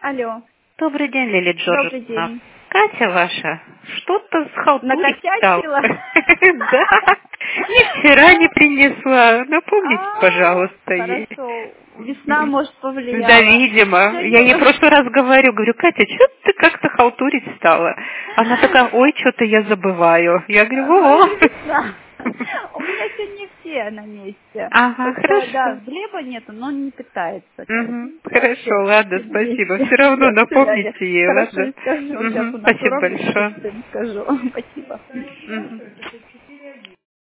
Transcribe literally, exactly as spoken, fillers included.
Алло. Добрый день, Лилия Джорджевна. Добрый день. Катя ваша что-то схалтурить стала. Накосячила? Да. Ни вчера не принесла. Напомните, А, пожалуйста, ей. Хорошо. Весна, может, повлияла. Да, видимо. Я ей в прошлый раз говорю, говорю, Катя, что ты как-то халтурить стала? Она такая, ой, что-то я забываю. Я говорю, Ну, во. и весна. У меня сегодня все на месте. Ага, Только, хорошо. да, хлеба нету, но он не питается. Угу. Вообще, Хорошо, ладно, все на спасибо. месте. Все равно До свидания. напомните ей, Хорошо, ладно? и скажу. Сейчас Угу. у нас Спасибо урок будет, большое. скажу. Спасибо. Угу.